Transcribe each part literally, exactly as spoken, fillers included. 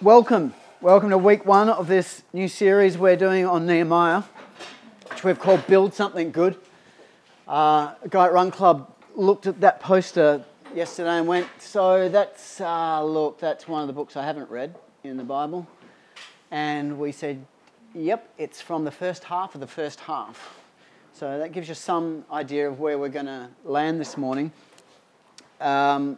Welcome. Welcome to week one of this new series we're doing on Nehemiah, which we've called Build Something Good. Uh, a guy at Run Club looked at that poster yesterday and went, so that's, uh, look, that's one of the books I haven't read in the Bible. And we said, yep, it's from the first half of the first half. So that gives you some idea of where we're going to land this morning. Um,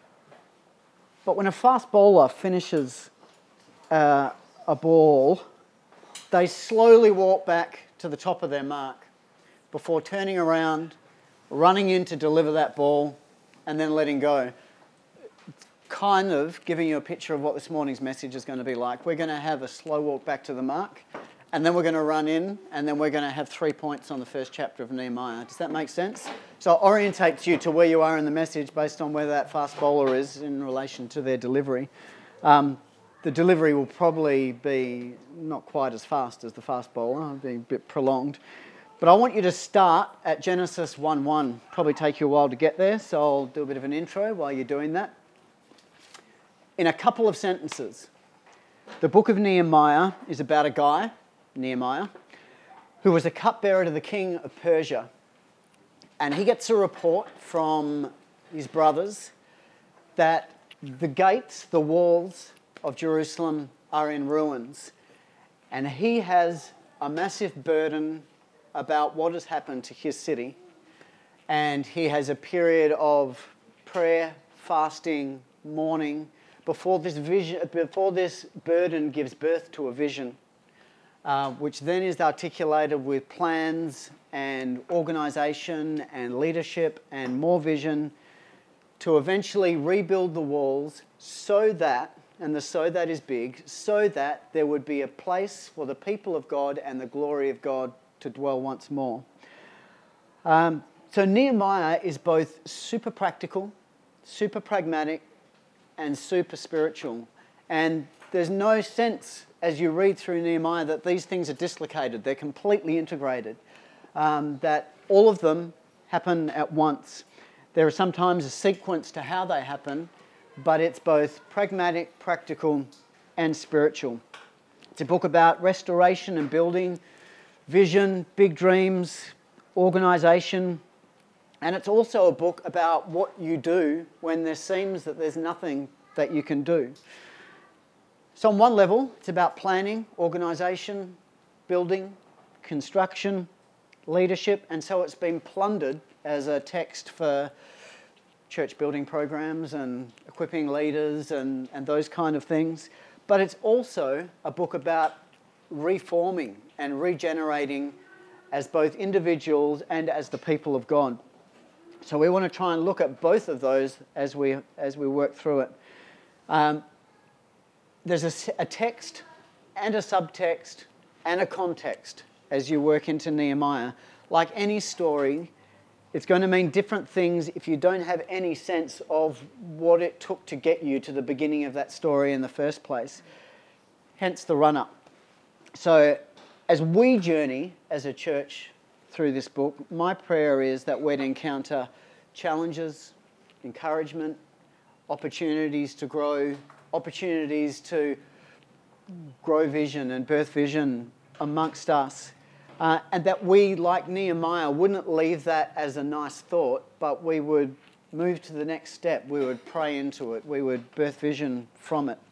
but when a fast bowler finishes uh, a ball, they slowly walk back to the top of their mark before turning around, running in to deliver that ball, and then letting go. Kind of giving you a picture of what this morning's message is going to be like. We're going to have a slow walk back to the mark, and then we're going to run in, and then we're going to have three points on the first chapter of Nehemiah. Does that make sense? So it orientates you to where you are in the message based on where that fast bowler is in relation to their delivery. Um, the delivery will probably be not quite as fast as the fast bowler. It'll be a bit prolonged. But I want you to start at Genesis one one. Probably take you a while to get there, so I'll do a bit of an intro while you're doing that. In a couple of sentences, the book of Nehemiah is about a guy, Nehemiah, who was a cupbearer to the king of Persia. And he gets a report from his brothers that the gates, the walls of Jerusalem are in ruins. And he has a massive burden about what has happened to his city. And he has a period of prayer, fasting, mourning, before this vision, before this burden gives birth to a vision, uh, which then is articulated with plans and organisation and leadership and more vision to eventually rebuild the walls so that, and the so that is big, so that there would be a place for the people of God and the glory of God to dwell once more. Um, so Nehemiah is both super practical, super pragmatic, and super spiritual. And there's no sense as you read through Nehemiah that these things are dislocated. They're completely integrated. Um, that all of them happen at once. There is sometimes a sequence to how they happen, but it's both pragmatic, practical, and spiritual. It's a book about restoration and building, vision, big dreams, organisation. And it's also a book about what you do when there seems that there's nothing that you can do. So on one level, it's about planning, organisation, building, construction, leadership, and so it's been plundered as a text for church building programs and equipping leaders and, and those kind of things. But it's also a book about reforming and regenerating as both individuals and as the people of God. So we want to try and look at both of those as we as we work through it. Um, there's a, a text and a subtext and a context as you work into Nehemiah. Like any story, it's going to mean different things if you don't have any sense of what it took to get you to the beginning of that story in the first place. Hence the run-up. So as we journey as a church through this book, my prayer is that we'd encounter challenges, encouragement, opportunities to grow, opportunities to grow vision and birth vision amongst us. Uh, and that we, like Nehemiah, wouldn't leave that as a nice thought, but we would move to the next step. We would pray into it. We would birth vision from it.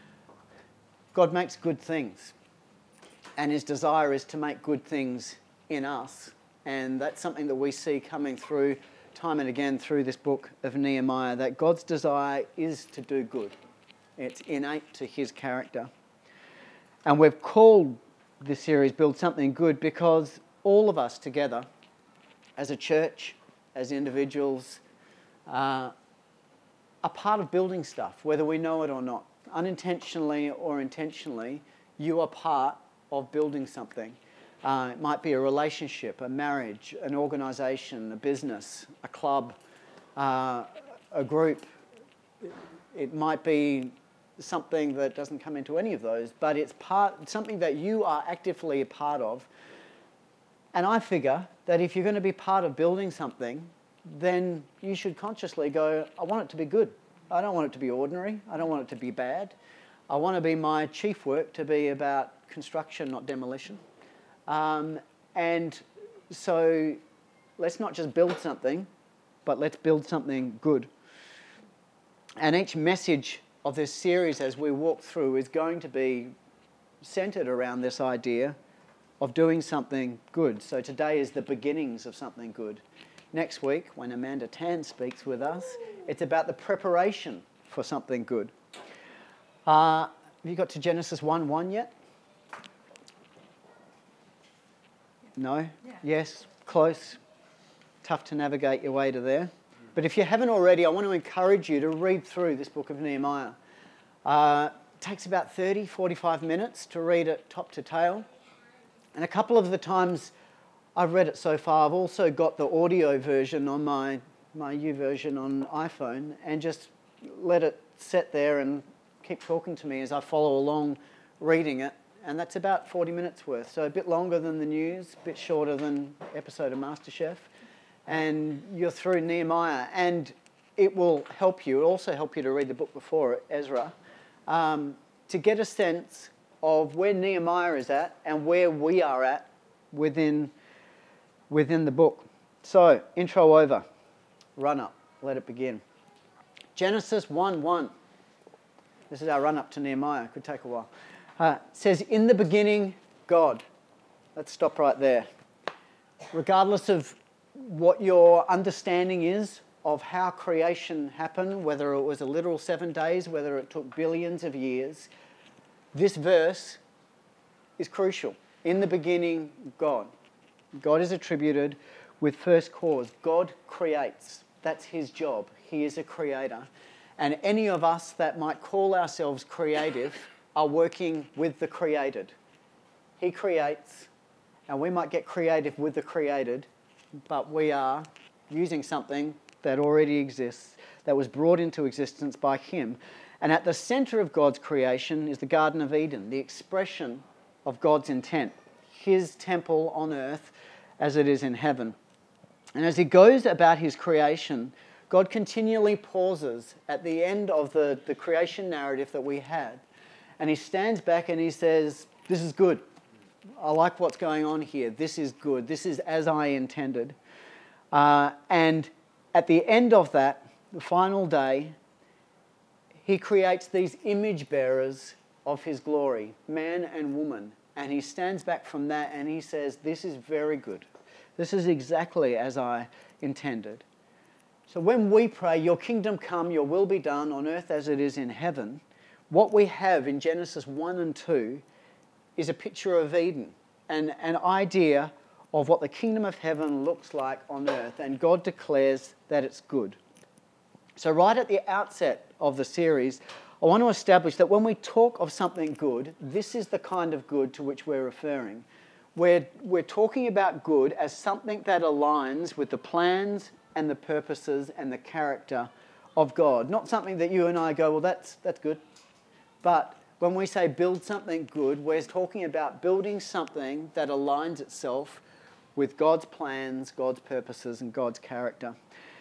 God makes good things, and his desire is to make good things in us. And that's something that we see coming through time and again through this book of Nehemiah, that God's desire is to do good. It's innate to his character. And we've called this series Build Something Good because all of us together, as a church, as individuals, uh, are part of building stuff, whether we know it or not. Unintentionally or intentionally, you are part of building something. Uh, it might be a relationship, a marriage, an organisation, a business, a club, uh, a group. It might be something that doesn't come into any of those, but it's part something that you are actively a part of. And I figure that if you're going to be part of building something, then you should consciously go, I want it to be good. I don't want it to be ordinary. I don't want it to be bad. I want to be my chief work to be about construction, not demolition. Um, and so let's not just build something, but let's build something good. And each message of this series as we walk through is going to be centered around this idea of doing something good. So today is the beginnings of something good. Next week, when Amanda Tan speaks with us, it's about the preparation for something good. Uh, have you got to Genesis one one yet? No? Yeah. Yes? Close? Tough to navigate your way to there. But if you haven't already, I want to encourage you to read through this book of Nehemiah. Uh, it takes about thirty, forty-five minutes to read it top to tail. And a couple of the times I've read it so far, I've also got the audio version on my, my YouVersion on iPhone and just let it sit there and keep talking to me as I follow along reading it. And that's about forty minutes worth. So a bit longer than the news, a bit shorter than episode of MasterChef. And you're through Nehemiah. And it will help you, it'll also help you to read the book before it, Ezra, um, to get a sense of where Nehemiah is at and where we are at within, within the book. So, intro over. Run up. Let it begin. Genesis one one. This is our run up to Nehemiah. Could take a while. Uh, it says, in the beginning, God. Let's stop right there. Regardless of what your understanding is of how creation happened, whether it was a literal seven days, whether it took billions of years, this verse is crucial. In the beginning, God. God is attributed with first cause. God creates. That's his job. He is a creator. And any of us that might call ourselves creative are working with the created. He creates, and we might get creative with the created, but we are using something that already exists, that was brought into existence by him. And at the centre of God's creation is the Garden of Eden, the expression of God's intent, his temple on earth as it is in heaven. And as he goes about his creation, God continually pauses at the end of the, the creation narrative that we had. And he stands back and he says, this is good. I like what's going on here. This is good. This is as I intended. Uh, and at the end of that, the final day, he creates these image bearers of his glory, man and woman. And he stands back from that and he says, this is very good. This is exactly as I intended. So when we pray, your kingdom come, your will be done on earth as it is in heaven, what we have in Genesis one and two is a picture of Eden, and an idea of what the kingdom of heaven looks like on earth. And God declares that it's good. So right at the outset of the series, I want to establish that when we talk of something good, this is the kind of good to which we're referring. We're, we're talking about good as something that aligns with the plans and the purposes and the character of God. Not something that you and I go, well, that's, that's good. But when we say build something good, we're talking about building something that aligns itself with God's plans, God's purposes, and God's character.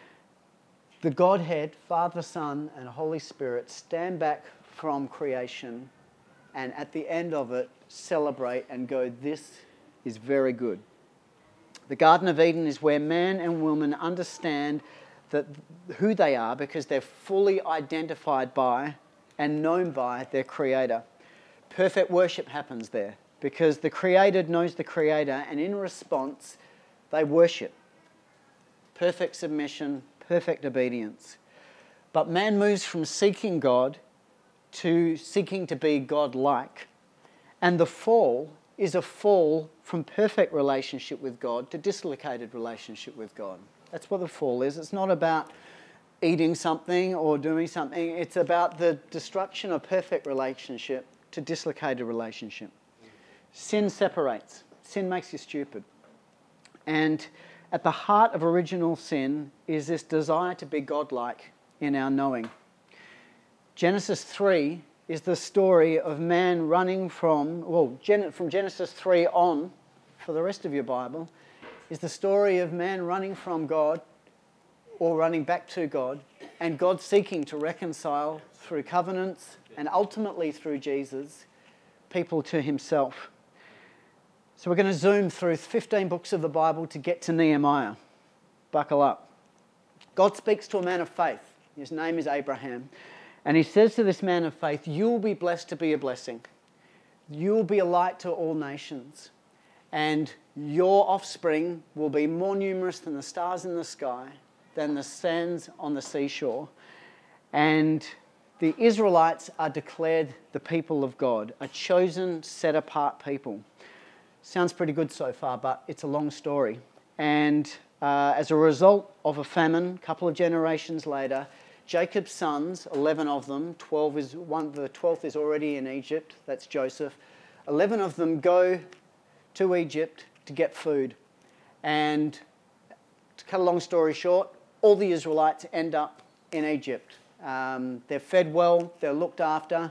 The Godhead, Father, Son, and Holy Spirit stand back from creation and at the end of it celebrate and go, this is very good. The Garden of Eden is where man and woman understand that who they are because they're fully identified by and known by their Creator. Perfect worship happens there because the created knows the Creator, and in response, they worship. Perfect submission, perfect obedience. But man moves from seeking God to seeking to be God-like. And the fall is a fall from perfect relationship with God to dislocated relationship with God. That's what the fall is. It's not about eating something or doing something. It's about the destruction of perfect relationship to dislocated relationship. Sin separates. Sin makes you stupid. And at the heart of original sin is this desire to be godlike in our knowing. Genesis three is the story of man running from, well, from Genesis three on, for the rest of your Bible, is the story of man running from God or running back to God, and God seeking to reconcile through covenants and ultimately through Jesus, people to himself. So we're going to zoom through fifteen books of the Bible to get to Nehemiah. Buckle up. God speaks to a man of faith. His name is Abraham. And he says to this man of faith, you will be blessed to be a blessing. You will be a light to all nations. And your offspring will be more numerous than the stars in the sky, than the sands on the seashore. And the Israelites are declared the people of God, a chosen, set-apart people. Sounds pretty good so far, but it's a long story. And uh, as a result of a famine, a couple of generations later, Jacob's sons, eleven of them, twelve is one, the twelfth is already in Egypt, that's Joseph. eleven of them go to Egypt to get food. And to cut a long story short, all the Israelites end up in Egypt. Um, they're fed well, they're looked after,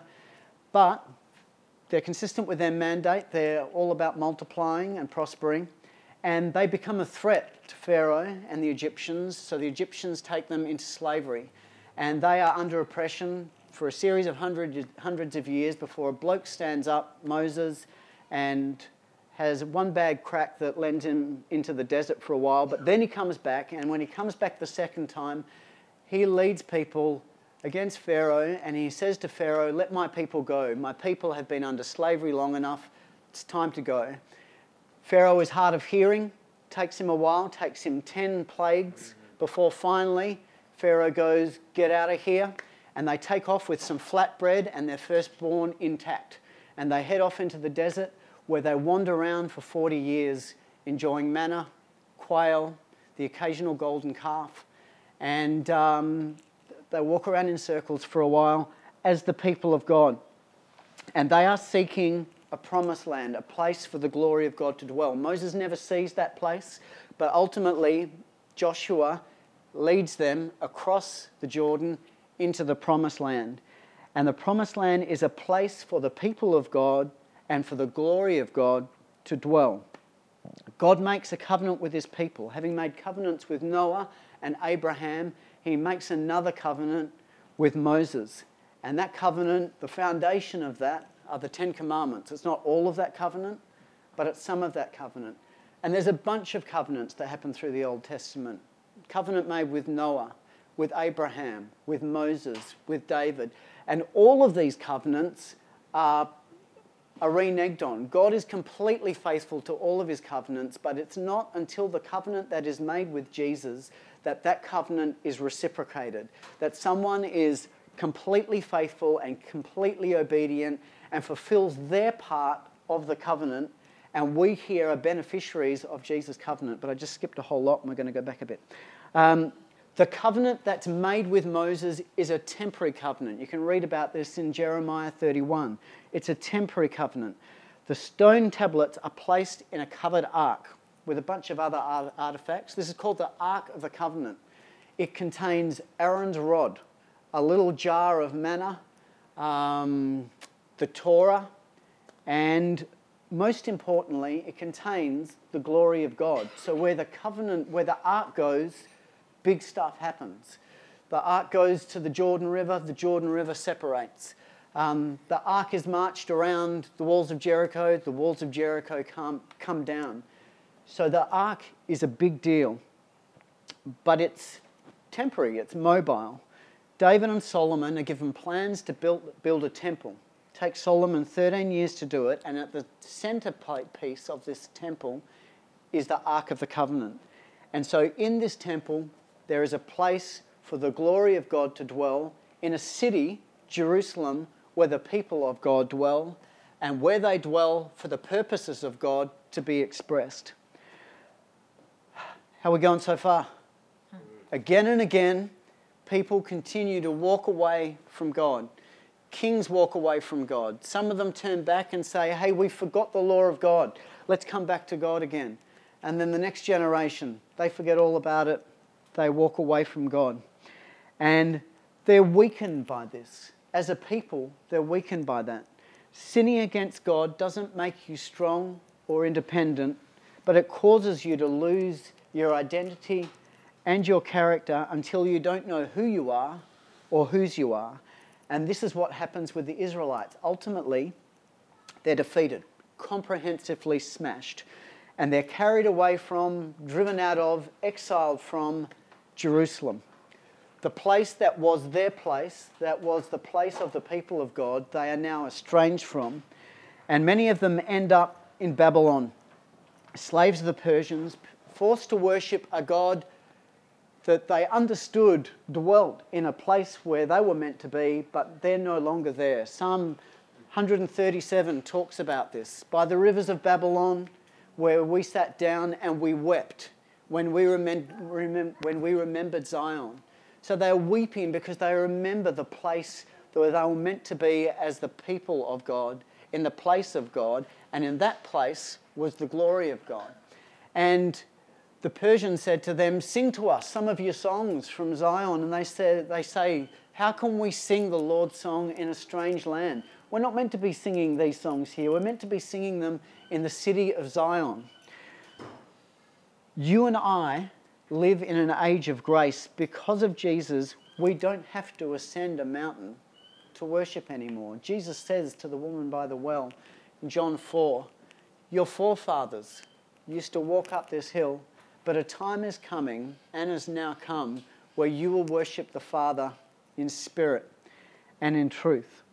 but they're consistent with their mandate. They're all about multiplying and prospering, and they become a threat to Pharaoh and the Egyptians, so the Egyptians take them into slavery, and they are under oppression for a series of hundred, hundreds of years before a bloke stands up, Moses, and has one bad crack that lends him into the desert for a while, but then he comes back, and when he comes back the second time, he leads people against Pharaoh, and he says to Pharaoh, let my people go. My people have been under slavery long enough. It's time to go. Pharaoh is hard of hearing. Takes him a while, takes him ten plagues before finally Pharaoh goes, get out of here. And they take off with some flatbread and their firstborn intact. And they head off into the desert where they wander around for forty years enjoying manna, quail, the occasional golden calf. And um, they walk around in circles for a while as the people of God. And they are seeking a promised land, a place for the glory of God to dwell. Moses never sees that place, but ultimately Joshua leads them across the Jordan into the promised land. And the promised land is a place for the people of God and for the glory of God to dwell. God makes a covenant with his people. Having made covenants with Noah and Abraham, he makes another covenant with Moses. And that covenant, the foundation of that, are the Ten Commandments. It's not all of that covenant, but it's some of that covenant. And there's a bunch of covenants that happen through the Old Testament. Covenant made with Noah, with Abraham, with Moses, with David. And all of these covenants are, are reneged on. God is completely faithful to all of his covenants, but it's not until the covenant that is made with Jesus that that covenant is reciprocated, that someone is completely faithful and completely obedient and fulfills their part of the covenant, and we here are beneficiaries of Jesus' covenant. But I just skipped a whole lot, and we're going to go back a bit. Um, the covenant that's made with Moses is a temporary covenant. You can read about this in Jeremiah thirty-one. It's a temporary covenant. The stone tablets are placed in a covered ark with a bunch of other artifacts. This is called the Ark of the Covenant. It contains Aaron's rod, a little jar of manna, um, the Torah, and most importantly, it contains the glory of God. So where the covenant, where the ark goes, big stuff happens. The ark goes to the Jordan River, the Jordan River separates. Um, the ark is marched around the walls of Jericho, the walls of Jericho come, come down. So the ark is a big deal, but it's temporary, it's mobile. David and Solomon are given plans to build, build a temple. It takes Solomon thirteen years to do it, and at the centre piece of this temple is the Ark of the Covenant. And so in this temple, there is a place for the glory of God to dwell in a city, Jerusalem, where the people of God dwell, and where they dwell for the purposes of God to be expressed. How are we going so far? Again and again, people continue to walk away from God. Kings walk away from God. Some of them turn back and say, hey, we forgot the law of God. Let's come back to God again. And then the next generation, they forget all about it. They walk away from God. And they're weakened by this. As a people, they're weakened by that. Sinning against God doesn't make you strong or independent, but it causes you to lose your identity and your character until you don't know who you are or whose you are. And this is what happens with the Israelites. Ultimately, they're defeated, comprehensively smashed, and they're carried away from, driven out of, exiled from Jerusalem. The place that was their place, that was the place of the people of God, they are now estranged from. And many of them end up in Babylon, slaves of the Persians, forced to worship a God that they understood dwelt in a place where they were meant to be, but they're no longer there. Psalm one thirty-seven talks about this. By the rivers of Babylon, where we sat down and we wept when we, remem- remem- when we remembered Zion. So they are weeping because they remember the place where they were meant to be as the people of God, in the place of God, and in that place was the glory of God. And the Persians said to them, "Sing to us some of your songs from Zion." And they said, they say, "How can we sing the Lord's song in a strange land?" We're not meant to be singing these songs here. We're meant to be singing them in the city of Zion. You and I live in an age of grace. Because of Jesus, we don't have to ascend a mountain to worship anymore. Jesus says to the woman by the well in John four, "Your forefathers used to walk up this hill, but a time is coming and has now come where you will worship the Father in spirit and in truth."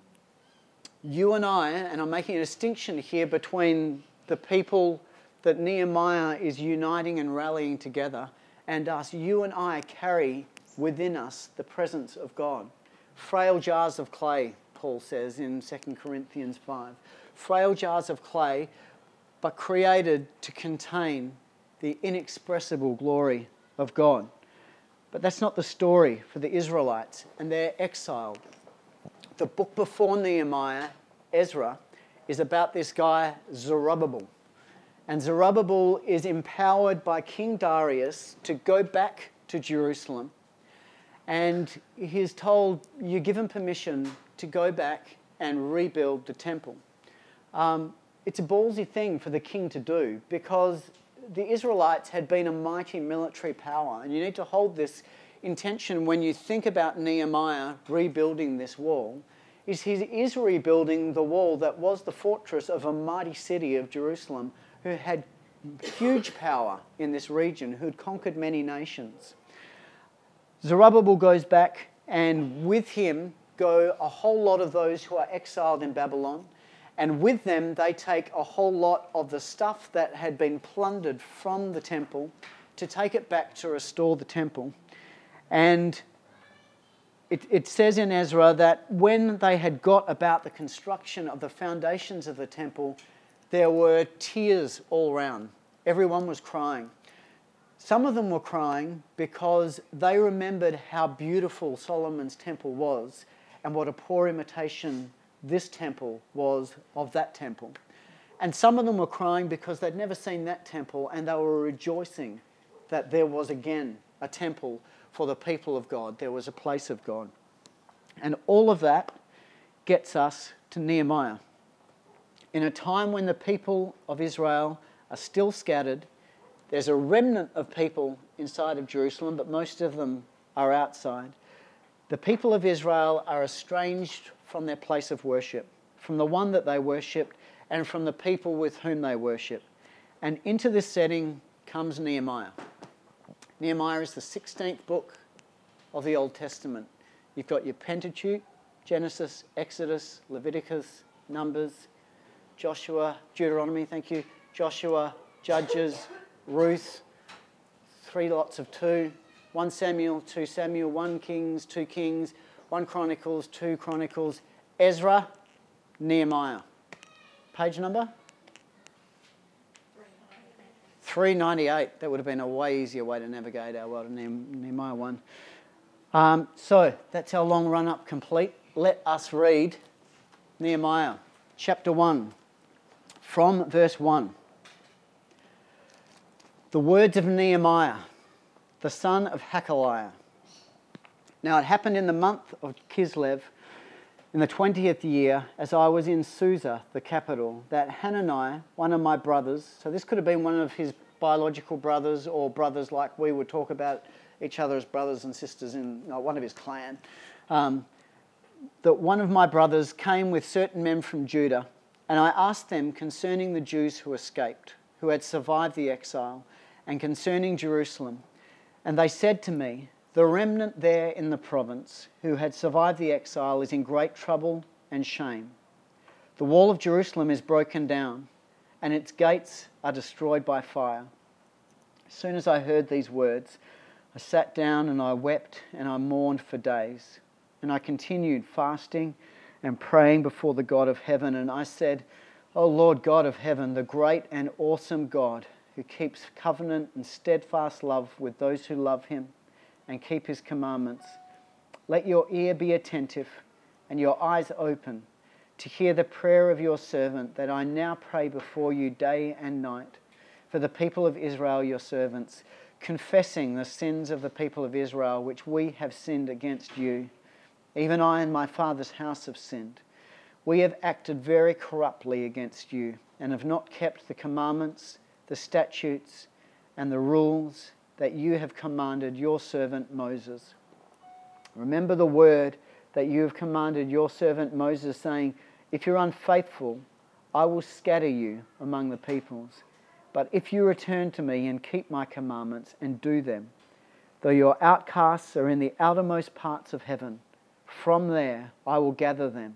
You and I, and I'm making a distinction here between the people that Nehemiah is uniting and rallying together and us. You and I carry within us the presence of God. Frail jars of clay, Paul says in Second Corinthians five. Frail jars of clay, but created to contain the inexpressible glory of God. But that's not the story for the Israelites, and they're exiled. The book before Nehemiah, Ezra, is about this guy Zerubbabel. And Zerubbabel is empowered by King Darius to go back to Jerusalem. And he's told, you give him permission to go back and rebuild the temple. Um, it's a ballsy thing for the king to do, because the Israelites had been a mighty military power. And you need to hold this intention when you think about Nehemiah rebuilding this wall, is he is rebuilding the wall that was the fortress of a mighty city of Jerusalem, who had huge power in this region, who had conquered many nations. Zerubbabel goes back, and with him go a whole lot of those who are exiled in Babylon, and with them they take a whole lot of the stuff that had been plundered from the temple to take it back to restore the temple. And it, it says in Ezra that when they had got about the construction of the foundations of the temple, there were tears all around. Everyone was crying. Some of them were crying because they remembered how beautiful Solomon's temple was and what a poor imitation this temple was of that temple. And some of them were crying because they'd never seen that temple, and they were rejoicing that there was again a temple for the people of God. There was a place of God. And all of that gets us to Nehemiah. In a time when the people of Israel are still scattered, there's a remnant of people inside of Jerusalem, but most of them are outside. The people of Israel are estranged from their place of worship, from the one that they worshipped, and from the people with whom they worship. And into this setting comes Nehemiah. Nehemiah is the sixteenth book of the Old Testament. You've got your Pentateuch, Genesis, Exodus, Leviticus, Numbers, Joshua, Deuteronomy, thank you, Joshua, Judges, Ruth, three lots of two, one Samuel, two Samuel, one Kings, two Kings, one Chronicles, two Chronicles, Ezra, Nehemiah. Page number? three ninety-eight. That would have been a way easier way to navigate our world of Nehemiah one. Um, so that's our long run-up complete. Let us read Nehemiah chapter one from verse one. The words of Nehemiah, the son of Hakaliah. Now it happened in the month of Kislev, in the twentieth year, as I was in Susa, the capital, that Hanani, one of my brothers, so this could have been one of his biological brothers, or brothers like we would talk about each other as brothers and sisters in, you know, one of his clan, um, that one of my brothers came with certain men from Judah, and I asked them concerning the Jews who escaped, who had survived the exile, and concerning Jerusalem. And they said to me, the remnant there in the province who had survived the exile is in great trouble and shame. The wall of Jerusalem is broken down, and its gates are destroyed by fire. As soon as I heard these words, I sat down and I wept and I mourned for days. And I continued fasting and praying before the God of heaven. And I said, O Lord God of heaven, the great and awesome God who keeps covenant and steadfast love with those who love him and keep his commandments, let your ear be attentive and your eyes open to hear the prayer of your servant that I now pray before you day and night for the people of Israel, your servants, confessing the sins of the people of Israel which we have sinned against you. Even I and my father's house have sinned. We have acted very corruptly against you and have not kept the commandments, the statutes, and the rules that you have commanded your servant Moses. Remember the word that you have commanded your servant Moses, saying, if you're unfaithful, I will scatter you among the peoples. But if you return to me and keep my commandments and do them, though your outcasts are in the outermost parts of heaven, from there I will gather them.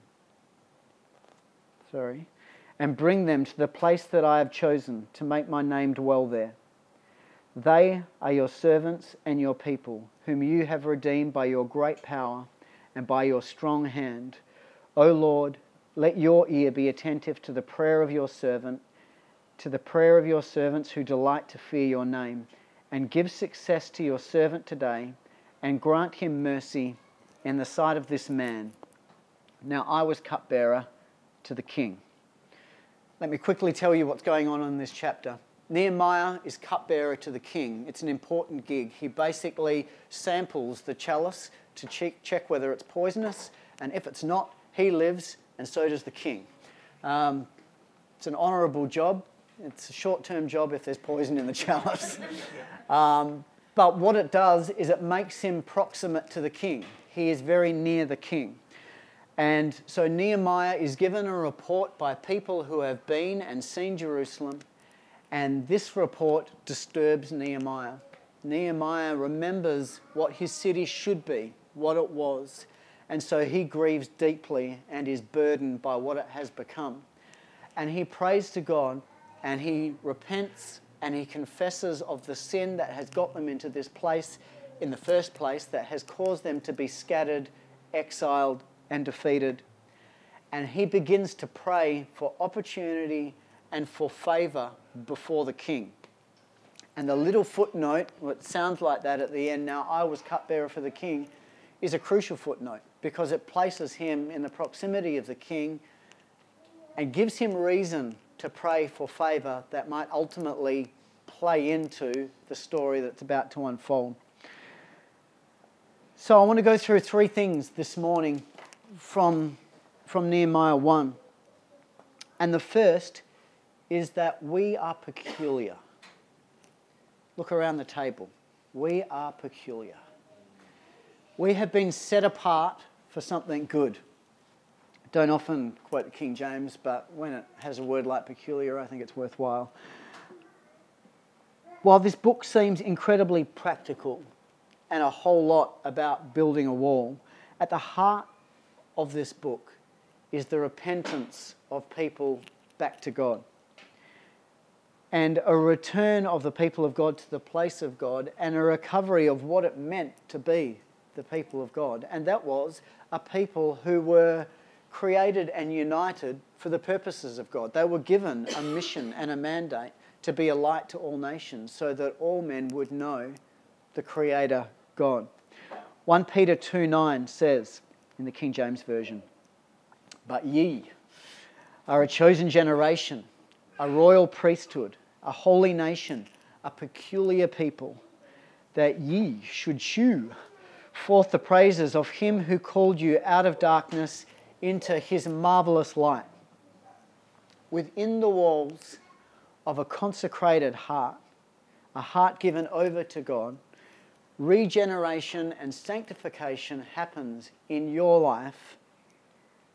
Sorry. And bring them to the place that I have chosen to make my name dwell there. They are your servants and your people, whom you have redeemed by your great power and by your strong hand. O Lord, let your ear be attentive to the prayer of your servant, to the prayer of your servants who delight to fear your name, and give success to your servant today, and grant him mercy in the sight of this man. Now I was cupbearer to the king. Let me quickly tell you what's going on in this chapter. Nehemiah is cupbearer to the king. It's an important gig. He basically samples the chalice to check, check whether it's poisonous, and if it's not, he lives, and so does the king. Um, it's an honourable job. It's a short-term job if there's poison in the chalice. um, but what it does is it makes him proximate to the king. He is very near the king. And so Nehemiah is given a report by people who have been and seen Jerusalem, and this report disturbs Nehemiah. Nehemiah remembers what his city should be, what it was, and so he grieves deeply and is burdened by what it has become. And he prays to God, and he repents, and he confesses of the sin that has got them into this place in the first place, that has caused them to be scattered, exiled, and defeated. And he begins to pray for opportunity and for favour before the king. And the little footnote, what sounds like that at the end, now I was cupbearer for the king, is a crucial footnote because it places him in the proximity of the king and gives him reason to pray for favour that might ultimately play into the story that's about to unfold. So I want to go through three things this morning from, from Nehemiah one. And the first is that we are peculiar. Look around the table. We are peculiar. We have been set apart for something good. I don't often quote King James, but when it has a word like peculiar, I think it's worthwhile. While this book seems incredibly practical and a whole lot about building a wall, at the heart of this book is the repentance of people back to God, and a return of the people of God to the place of God, and a recovery of what it meant to be the people of God. And that was a people who were created and united for the purposes of God. They were given a mission and a mandate to be a light to all nations so that all men would know the Creator God. First Peter two nine says in the King James Version, "But ye are a chosen generation, a royal priesthood, a holy nation, a peculiar people, that ye should shew forth the praises of him who called you out of darkness into his marvellous light." Within the walls of a consecrated heart, a heart given over to God, regeneration and sanctification happens in your life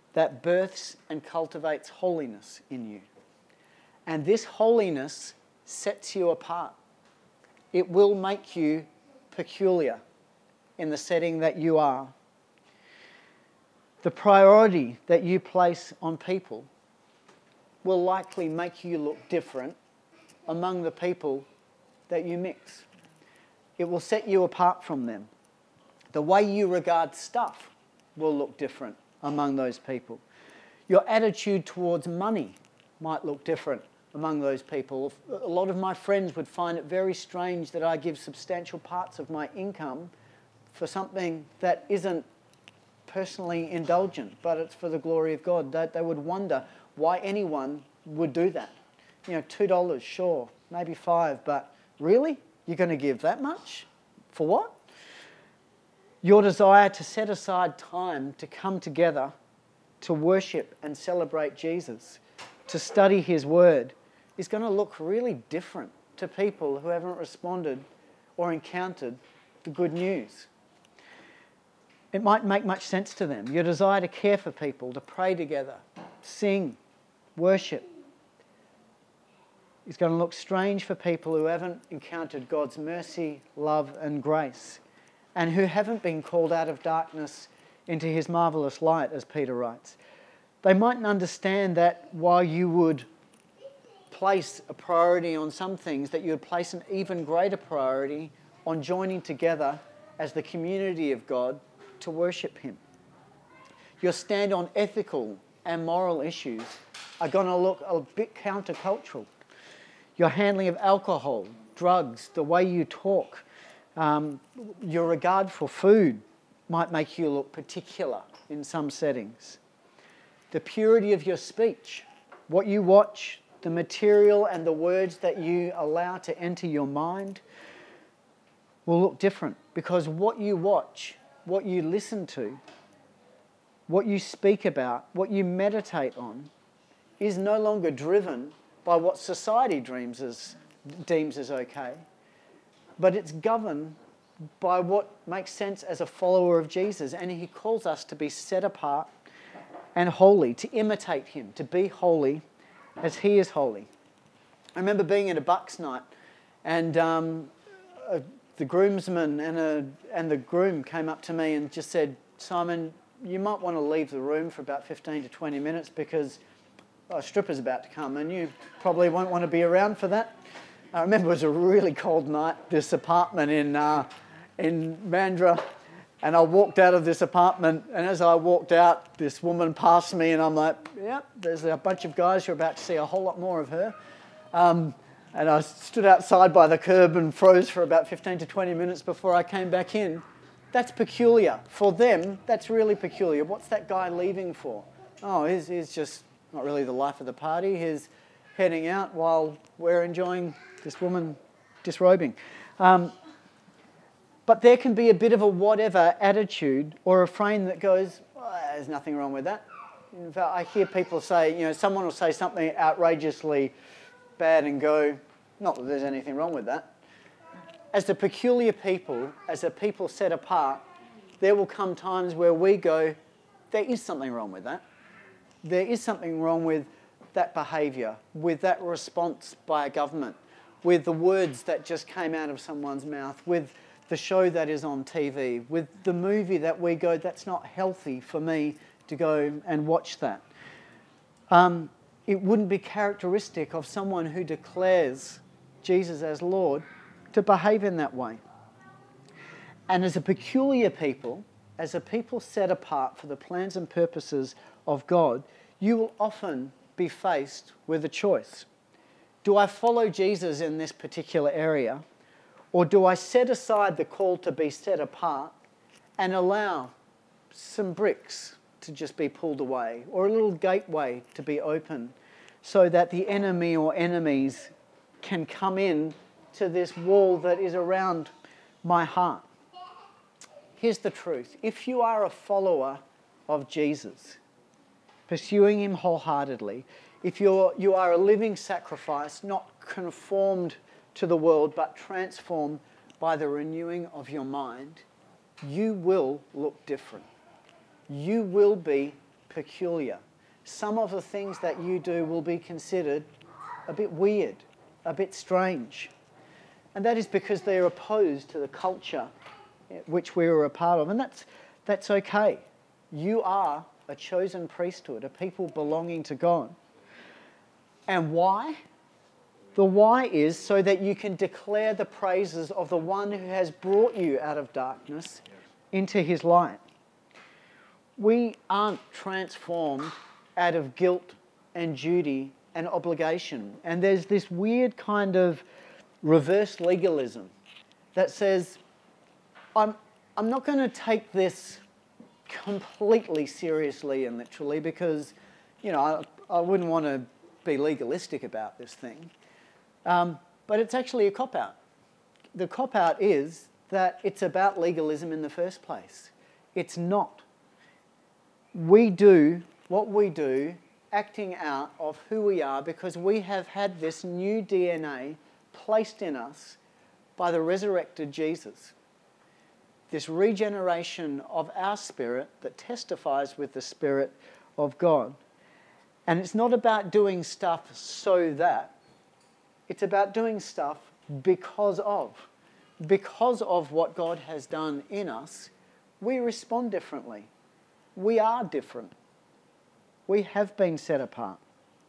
that births and cultivates holiness in you. And this holiness sets you apart. It will make you peculiar in the setting that you are. The priority that you place on people will likely make you look different among the people that you mix. It will set you apart from them. The way you regard stuff will look different among those people. Your attitude towards money might look different among those people. A lot of my friends would find it very strange that I give substantial parts of my income for something that isn't personally indulgent, but it's for the glory of God. They, they would wonder why anyone would do that. You know, two dollars, sure, maybe five, but really? You're going to give that much? For what? Your desire to set aside time to come together to worship and celebrate Jesus, to study his word, is going to look really different to people who haven't responded or encountered the good news. It might make much sense to them. Your desire to care for people, to pray together, sing, worship, is going to look strange for people who haven't encountered God's mercy, love and grace, and who haven't been called out of darkness into his marvellous light, as Peter writes. They mightn't understand that while you would place a priority on some things, that you would place an even greater priority on joining together as the community of God to worship him. Your stand on ethical and moral issues are going to look a bit countercultural. Your handling of alcohol, drugs, the way you talk, um, your regard for food might make you look particular in some settings. The purity of your speech, what you watch, the material and the words that you allow to enter your mind will look different, because what you watch, what you listen to, what you speak about, what you meditate on is no longer driven by what society dreams as, deems as okay, but it's governed by what makes sense as a follower of Jesus. And he calls us to be set apart and holy, to imitate him, to be holy as he is holy. I remember being at a Bucks night, and um, uh, the groomsman and, a, and the groom came up to me and just said, "Simon, you might want to leave the room for about fifteen to twenty minutes because a stripper's about to come and you probably won't want to be around for that." I remember it was a really cold night, this apartment in uh, in Mandurah, and I walked out of this apartment, and as I walked out, this woman passed me, and I'm like, yeah, there's a bunch of guys who are about to see a whole lot more of her. Um, and I stood outside by the curb and froze for about fifteen to twenty minutes before I came back in. That's peculiar. For them, that's really peculiar. What's that guy leaving for? Oh, he's, he's just not really the life of the party. He's heading out while we're enjoying this woman disrobing. Um, but there can be a bit of a whatever attitude or a frame that goes, oh, there's nothing wrong with that. In fact, I hear people say, you know, someone will say something outrageously bad and go, not that there's anything wrong with that. As the peculiar people, as a people set apart, there will come times where we go, there is something wrong with that. There is something wrong with that behaviour, with that response by a government, with the words that just came out of someone's mouth, with the show that is on T V, with the movie that we go, that's not healthy for me to go and watch that. Um, it wouldn't be characteristic of someone who declares Jesus as Lord to behave in that way. And as a peculiar people, as a people set apart for the plans and purposes of God, you will often be faced with a choice. Do I follow Jesus in this particular area, or do I set aside the call to be set apart and allow some bricks to just be pulled away, or a little gateway to be open, so that the enemy or enemies can come in to this wall that is around my heart? Here's the truth. If you are a follower of Jesus, pursuing him wholeheartedly, if you're, you are a living sacrifice, not conformed to the world, but transformed by the renewing of your mind, you will look different. You will be peculiar. Some of the things that you do will be considered a bit weird, a bit strange. And that is because they're opposed to the culture which we were a part of. And that's, that's okay. You are a chosen priesthood, a people belonging to God. And why? The why is so that you can declare the praises of the one who has brought you out of darkness into his light. We aren't transformed out of guilt and duty and obligation. And there's this weird kind of reverse legalism that says, I'm, I'm not going to take this completely seriously and literally because, you know, I, I wouldn't want to be legalistic about this thing. Um, but it's actually a cop-out. The cop-out is that it's about legalism in the first place. It's not. We do what we do, acting out of who we are because we have had this new D N A placed in us by the resurrected Jesus. This regeneration of our spirit that testifies with the Spirit of God. And it's not about doing stuff so that. It's about doing stuff because of. Because of what God has done in us, we respond differently. We are different. We have been set apart.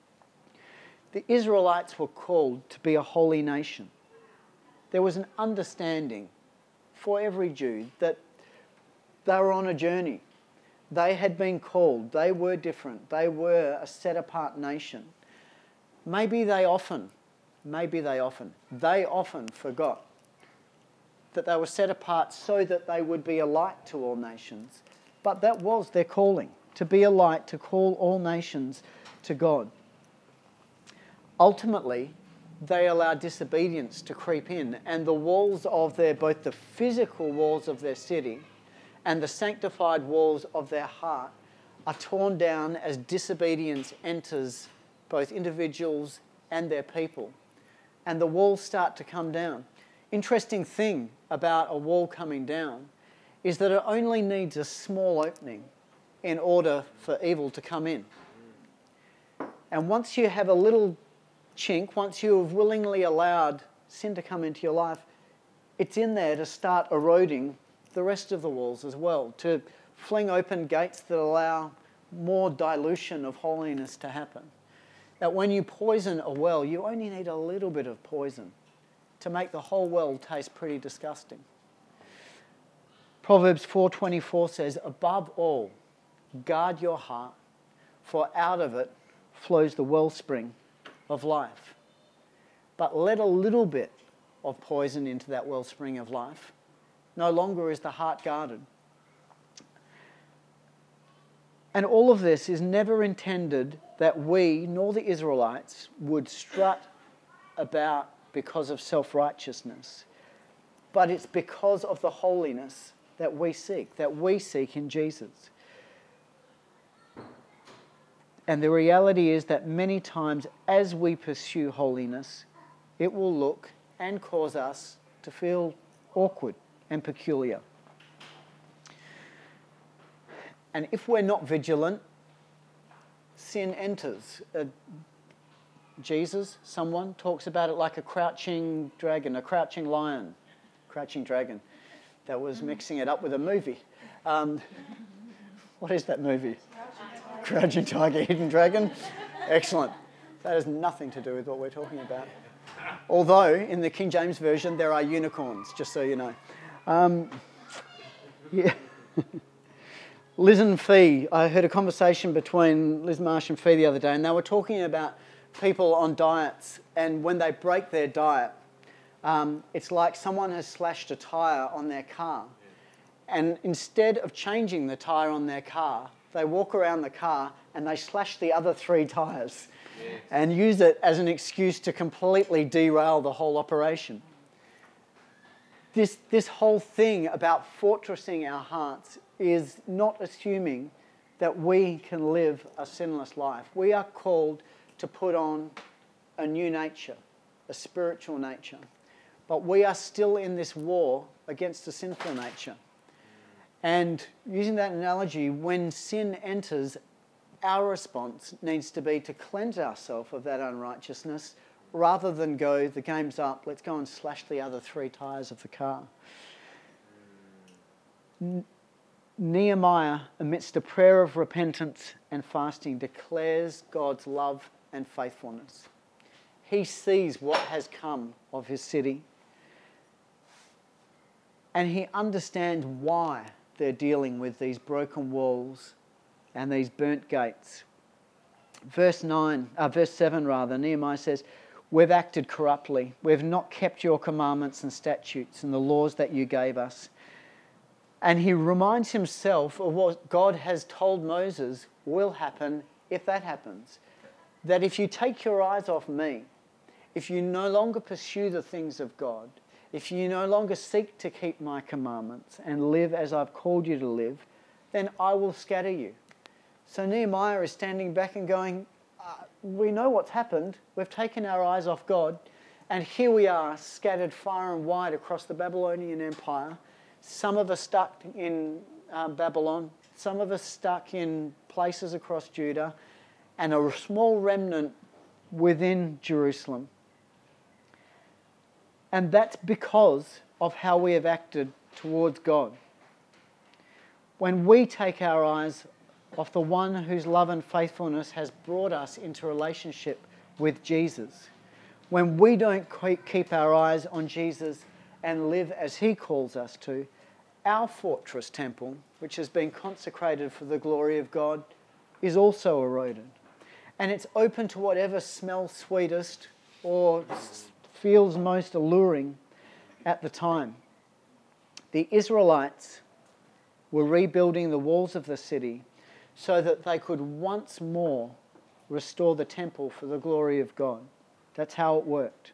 The Israelites were called to be a holy nation. There was an understanding for every Jew that they were on a journey. They had been called. They were different. They were a set-apart nation. Maybe they often, maybe they often, they often forgot that they were set apart so that they would be a light to all nations. But that was their calling, to be a light, to call all nations to God. Ultimately, they allowed disobedience to creep in, and the walls of their, both the physical walls of their city and the sanctified walls of their heart are torn down as disobedience enters both individuals and their people. And the walls start to come down. Interesting thing about a wall coming down is that it only needs a small opening in order for evil to come in. And once you have a little chink, once you have willingly allowed sin to come into your life, it's in there to start eroding the rest of the walls as well, to fling open gates that allow more dilution of holiness to happen. That when you poison a well, you only need a little bit of poison to make the whole well taste pretty disgusting. Proverbs four twenty-four says, above all, guard your heart, for out of it flows the wellspring of life. But let a little bit of poison into that wellspring of life. No longer is the heart guarded. And all of this is never intended that we, nor the Israelites, would strut about because of self-righteousness. But it's because of the holiness that we seek, that we seek in Jesus. And the reality is that many times as we pursue holiness, it will look and cause us to feel awkward and peculiar. And if we're not vigilant, sin enters. Uh, Jesus, someone, talks about it like a crouching dragon, a crouching lion. Crouching dragon. That was mixing it up with a movie. Um, what is that movie? Crouching Tiger, Hidden Dragon. Excellent. That has nothing to do with what we're talking about. Although, in the King James Version, there are unicorns, just so you know. Um, yeah. Liz and Fee, I heard a conversation between Liz Marsh and Fee the other day, and they were talking about people on diets, and when they break their diet, um, it's like someone has slashed a tyre on their car. And instead of changing the tyre on their car, they walk around the car and they slash the other three tyres yes. and use it as an excuse to completely derail the whole operation. This, this whole thing about fortressing our hearts is not assuming that we can live a sinless life. We are called to put on a new nature, a spiritual nature. But we are still in this war against the sinful nature. And using that analogy, when sin enters, our response needs to be to cleanse ourselves of that unrighteousness rather than go, the game's up, let's go and slash the other three tyres of the car. N- Nehemiah, amidst a prayer of repentance and fasting, declares God's love and faithfulness. He sees what has come of his city, and he understands why they're dealing with these broken walls and these burnt gates. Verse nine, uh, verse seven rather, Nehemiah says, "We've acted corruptly. We've not kept your commandments and statutes and the laws that you gave us." And he reminds himself of what God has told Moses will happen if that happens. That if you take your eyes off me, if you no longer pursue the things of God, if you no longer seek to keep my commandments and live as I've called you to live, then I will scatter you. So Nehemiah is standing back and going, uh, we know what's happened. We've taken our eyes off God, and here we are scattered far and wide across the Babylonian Empire. Some of us stuck in uh, Babylon, some of us stuck in places across Judah, and a small remnant within Jerusalem. And that's because of how we have acted towards God. When we take our eyes off the one whose love and faithfulness has brought us into relationship with Jesus, when we don't keep our eyes on Jesus and live as he calls us to, our fortress temple, which has been consecrated for the glory of God, is also eroded. And it's open to whatever smells sweetest or feels most alluring at the time. The Israelites were rebuilding the walls of the city so that they could once more restore the temple for the glory of God. That's how it worked.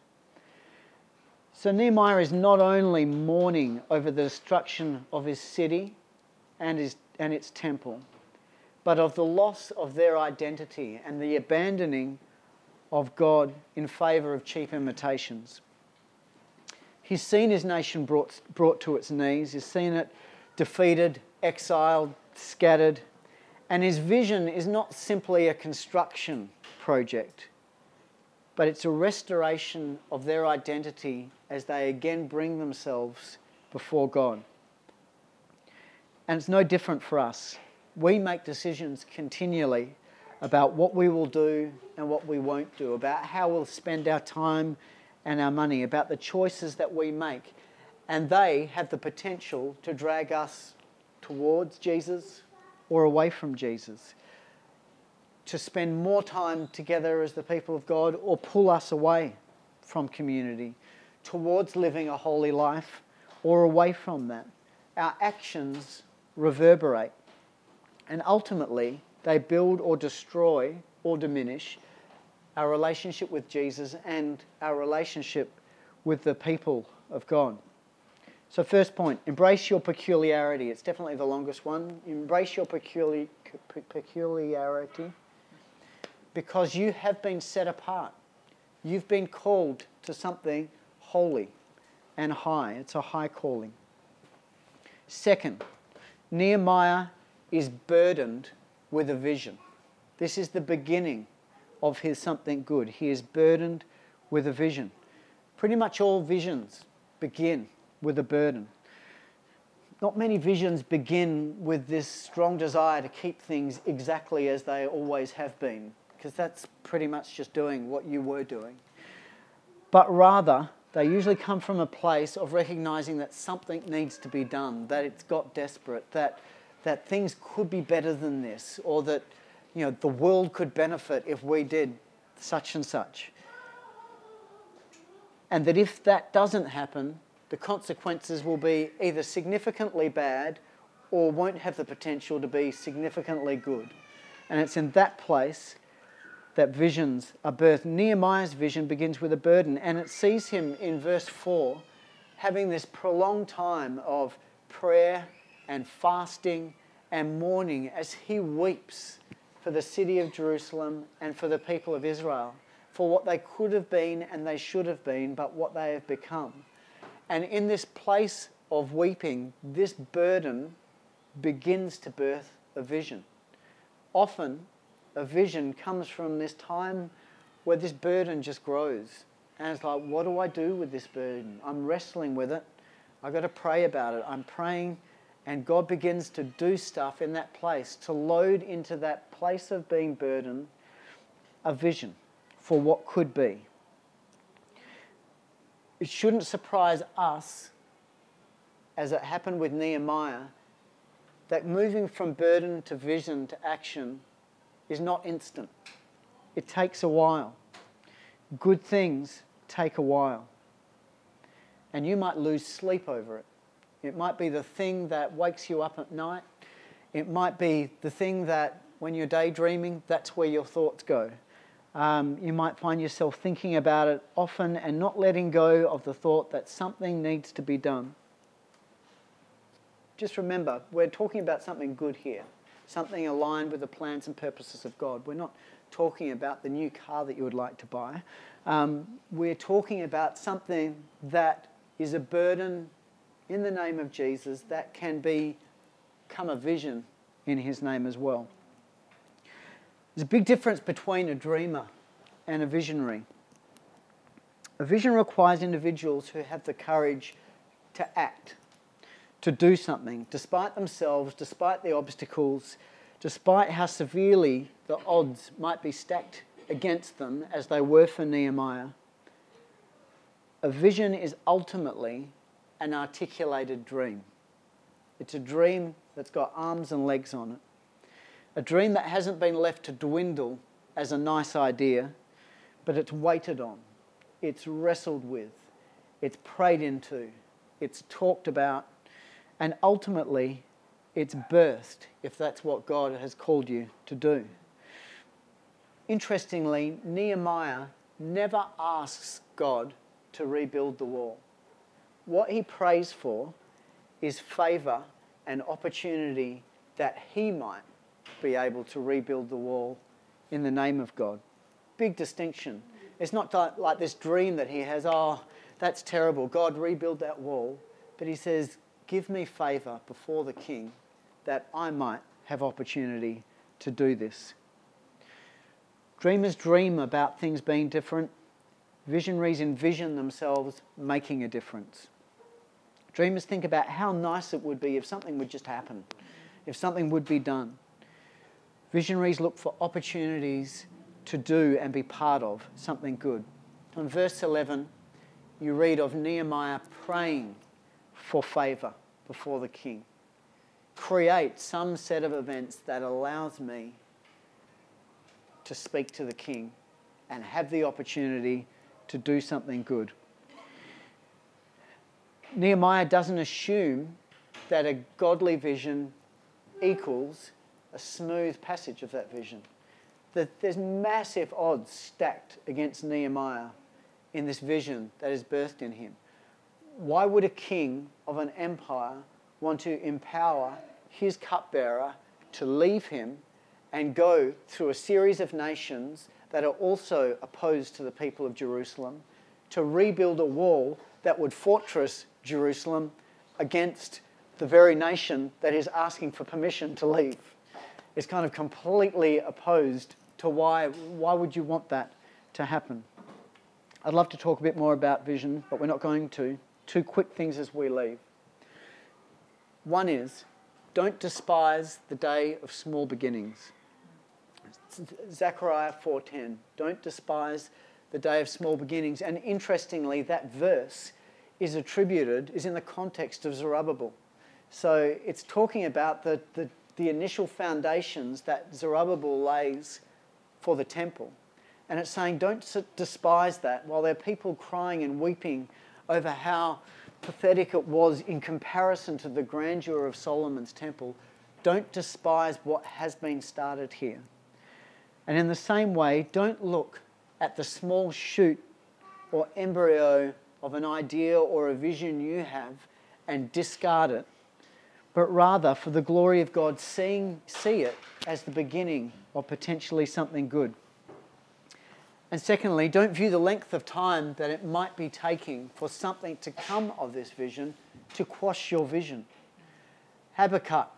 So Nehemiah is not only mourning over the destruction of his city and, his, and its temple, but of the loss of their identity and the abandoning of God in favour of cheap imitations. He's seen his nation brought, brought to its knees. He's seen it defeated, exiled, scattered. And his vision is not simply a construction project, but it's a restoration of their identity as they again bring themselves before God. And it's no different for us. We make decisions continually about what we will do and what we won't do, about how we'll spend our time and our money, about the choices that we make. And they have the potential to drag us towards Jesus or away from Jesus, to spend more time together as the people of God or pull us away from community, towards living a holy life or away from that. Our actions reverberate, and ultimately they build or destroy or diminish our relationship with Jesus and our relationship with the people of God. So first point, embrace your peculiarity. It's definitely the longest one. Embrace your peculi- peculiarity because you have been set apart. You've been called to something holy and high. It's a high calling. Second, Nehemiah is burdened with a vision. This is the beginning of his something good. He is burdened with a vision. Pretty much all visions begin with a burden. Not many visions begin with this strong desire to keep things exactly as they always have been, because that's pretty much just doing what you were doing. But rather, they usually come from a place of recognizing that something needs to be done, that it's got desperate, that that things could be better than this, or that, you know, the world could benefit if we did such and such. And that if that doesn't happen, the consequences will be either significantly bad or won't have the potential to be significantly good. And it's in that place that visions are birthed. Nehemiah's vision begins with a burden, and it sees him in verse four having this prolonged time of prayer and fasting and mourning as he weeps for the city of Jerusalem and for the people of Israel, for what they could have been and they should have been, but what they have become. And in this place of weeping, this burden begins to birth a vision. Often, of vision comes from this time where this burden just grows. And it's like, what do I do with this burden? I'm wrestling with it. I've got to pray about it. I'm praying, and God begins to do stuff in that place, to load into that place of being burdened a vision for what could be. It shouldn't surprise us, as it happened with Nehemiah, that moving from burden to vision to action is not instant. It takes a while. Good things take a while. And you might lose sleep over it. It might be the thing that wakes you up at night. It might be the thing that when you're daydreaming, that's where your thoughts go. Um, you might find yourself thinking about it often and not letting go of the thought that something needs to be done. Just remember, we're talking about something good here, something aligned with the plans and purposes of God. We're not talking about the new car that you would like to buy. Um, we're talking about something that is a burden in the name of Jesus that can be, become a vision in his name as well. There's a big difference between a dreamer and a visionary. A vision requires individuals who have the courage to act, to do something, despite themselves, despite the obstacles, despite how severely the odds might be stacked against them, as they were for Nehemiah. A vision is ultimately an articulated dream. It's a dream that's got arms and legs on it. A dream that hasn't been left to dwindle as a nice idea, but it's waited on, it's wrestled with, it's prayed into, it's talked about, and ultimately it's birthed, if that's what God has called you to do. Interestingly, Nehemiah never asks God to rebuild the wall. What he prays for is favour and opportunity that he might be able to rebuild the wall in the name of God. Big distinction. It's not like this dream that he has, oh, that's terrible, God, rebuild that wall. But he says, give me favour before the king that I might have opportunity to do this. Dreamers dream about things being different. Visionaries envision themselves making a difference. Dreamers think about how nice it would be if something would just happen, if something would be done. Visionaries look for opportunities to do and be part of something good. In verse eleven, you read of Nehemiah praying for favour before the king. Create some set of events that allows me to speak to the king and have the opportunity to do something good. Nehemiah doesn't assume that a godly vision equals a smooth passage of that vision. That there's massive odds stacked against Nehemiah in this vision that is birthed in him. Why would a king of an empire want to empower his cupbearer to leave him and go through a series of nations that are also opposed to the people of Jerusalem to rebuild a wall that would fortress Jerusalem against the very nation that is asking for permission to leave? It's kind of completely opposed to why, why would you want that to happen? I'd love to talk a bit more about vision, but we're not going to. Two quick things as we leave. One is, don't despise the day of small beginnings. Zechariah four ten, don't despise the day of small beginnings. And interestingly, that verse is attributed, is in the context of Zerubbabel. So it's talking about the, the, the initial foundations that Zerubbabel lays for the temple. And it's saying, don't despise that, while there are people crying and weeping over how pathetic it was in comparison to the grandeur of Solomon's temple. Don't despise what has been started here. And in the same way, don't look at the small shoot or embryo of an idea or a vision you have and discard it, but rather, for the glory of God, seeing, see it as the beginning of potentially something good. And secondly, don't view the length of time that it might be taking for something to come of this vision to quash your vision. Habakkuk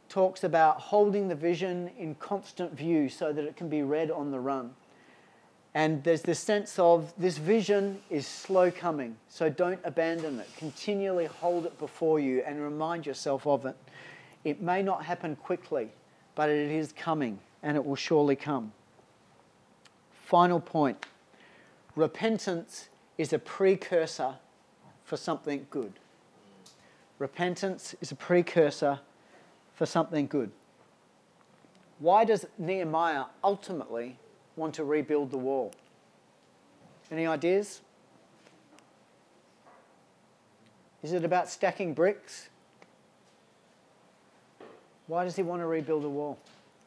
talks about holding the vision in constant view so that it can be read on the run. And there's this sense of this vision is slow coming, so don't abandon it. Continually hold it before you and remind yourself of it. It may not happen quickly, but it is coming, and it will surely come. Final point. Repentance is a precursor for something good. Repentance is a precursor for something good. Why does Nehemiah ultimately want to rebuild the wall? Any ideas? Is it about stacking bricks? Why does he want to rebuild the wall?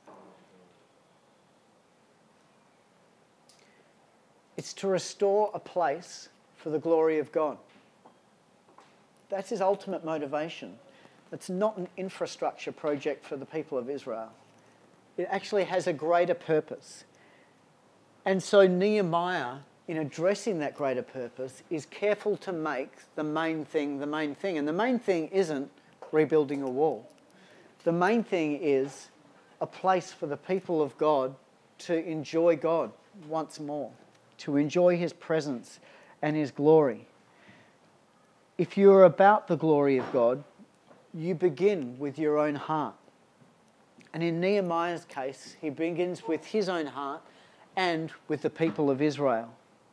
It's to restore a place for the glory of God. That's his ultimate motivation. It's not an infrastructure project for the people of Israel. It actually has a greater purpose. And so Nehemiah, in addressing that greater purpose, is careful to make the main thing the main thing. And the main thing isn't rebuilding a wall. The main thing is a place for the people of God to enjoy God once more, to enjoy his presence and his glory. If you're about the glory of God, you begin with your own heart. And in Nehemiah's case, he begins with his own heart and with the people of Israel.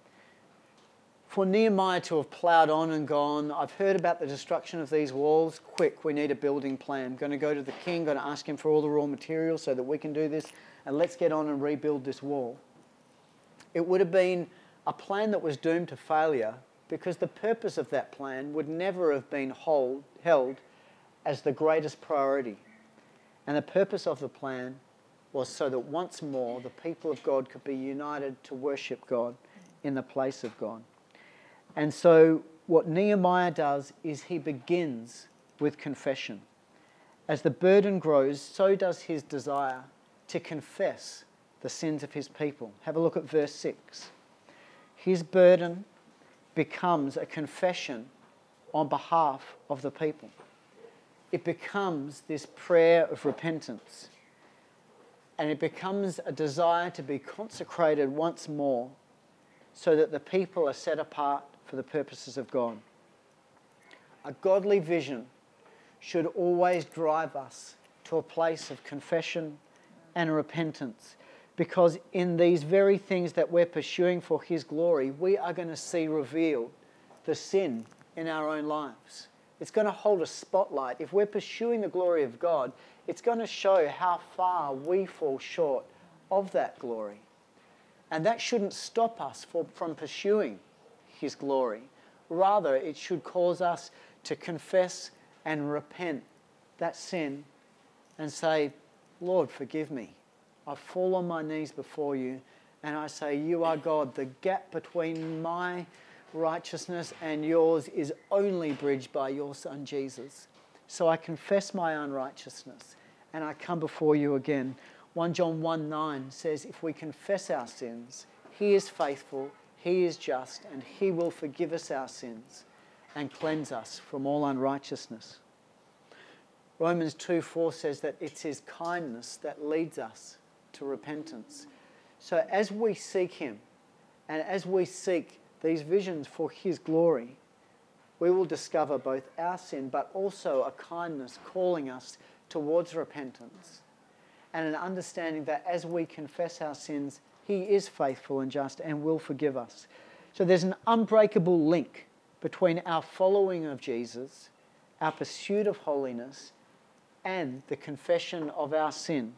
For Nehemiah to have ploughed on and gone, I've heard about the destruction of these walls, quick, we need a building plan. I'm going to go to the king, going to ask him for all the raw materials so that we can do this, and let's get on and rebuild this wall. It would have been a plan that was doomed to failure because the purpose of that plan would never have been hold, held as the greatest priority. And the purpose of the plan was so that once more the people of God could be united to worship God in the place of God. And so what Nehemiah does is he begins with confession. As the burden grows, so does his desire to confess the sins of his people. Have a look at verse six. His burden becomes a confession on behalf of the people. It becomes this prayer of repentance. And it becomes a desire to be consecrated once more so that the people are set apart for the purposes of God. A godly vision should always drive us to a place of confession and repentance, because in these very things that we're pursuing for his glory, we are going to see revealed the sin in our own lives. It's going to hold a spotlight. If we're pursuing the glory of God, it's going to show how far we fall short of that glory. And that shouldn't stop us for, from pursuing his glory. Rather, it should cause us to confess and repent that sin and say, Lord, forgive me. I fall on my knees before you and I say, you are God. The gap between my righteousness and yours is only bridged by your Son, Jesus. So I confess my unrighteousness and I come before you again. First John one nine says, if we confess our sins, he is faithful, he is just, and he will forgive us our sins and cleanse us from all unrighteousness. Romans two four says that it's his kindness that leads us to repentance. So as we seek him and as we seek these visions for his glory, we will discover both our sin but also a kindness calling us towards repentance and an understanding that as we confess our sins, he is faithful and just and will forgive us. So there's an unbreakable link between our following of Jesus, our pursuit of holiness, and the confession of our sin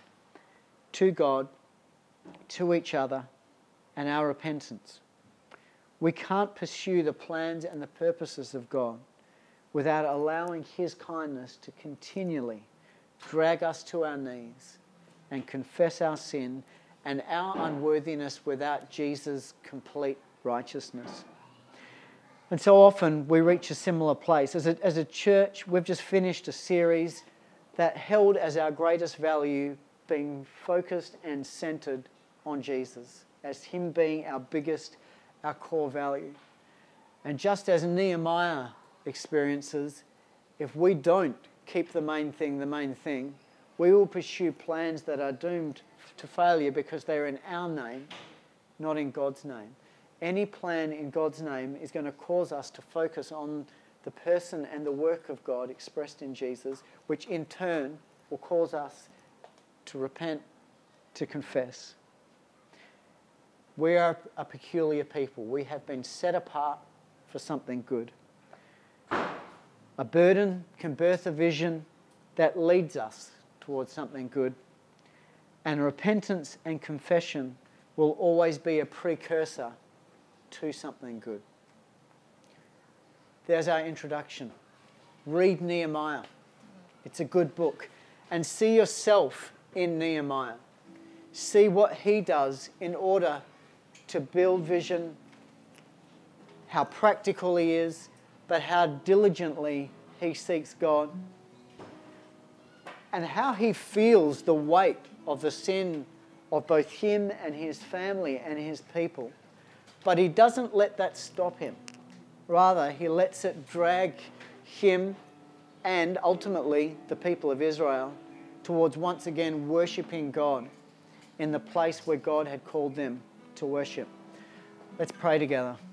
to God, to each other, and our repentance. We can't pursue the plans and the purposes of God without allowing his kindness to continually drag us to our knees and confess our sin and our unworthiness without Jesus' complete righteousness. And so often we reach a similar place. As a, as a church, we've just finished a series that held as our greatest value being focused and centered on Jesus, as him being our biggest, our core value. And just as Nehemiah experiences, if we don't keep the main thing the main thing, we will pursue plans that are doomed to failure because they're in our name, not in God's name. Any plan in God's name is going to cause us to focus on the person and the work of God expressed in Jesus, which in turn will cause us to repent, to confess. We are a peculiar people. We have been set apart for something good. A burden can birth a vision that leads us towards something good. And repentance and confession will always be a precursor to something good. There's our introduction. Read Nehemiah. It's a good book. And see yourself in Nehemiah. See what he does in order to build vision, how practical he is, but how diligently he seeks God, and how he feels the weight of the sin of both him and his family and his people. But he doesn't let that stop him. Rather, he lets it drag him and ultimately the people of Israel towards once again worshipping God in the place where God had called them to worship. Let's pray together.